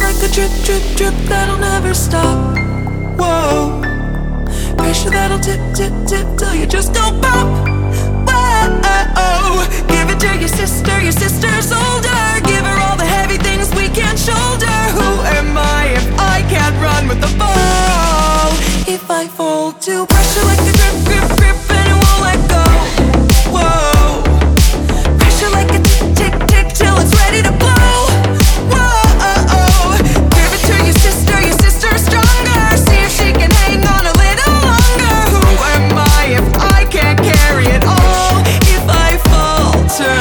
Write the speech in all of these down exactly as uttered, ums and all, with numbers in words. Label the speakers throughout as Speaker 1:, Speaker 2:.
Speaker 1: like a drip, drip, drip that'll never stop. Whoa, pressure that'll tip, tip, tip till you just go pop. Whoa, give it to your sister, your sister's older. Give her all the heavy things we can't shoulder. Who am I if I can't run with the ball? If I fall to pressure like a drip, drip, drip and it won't let go. Whoa, pressure like a tick, tick, tick till it's ready to blow. Whoa, give it to your sister, your sister's stronger. See if she can hang on a little longer. Who am I if I can't carry it all? If I falter.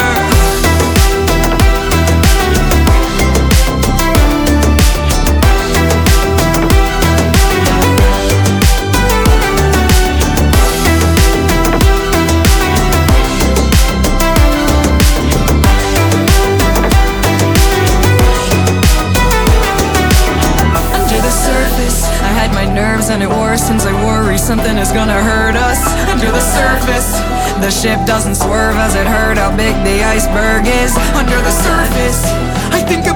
Speaker 1: And it worsens, I worry something is gonna hurt us. Under the surface, the ship doesn't swerve as it hurt how big the iceberg is. Under the surface, I think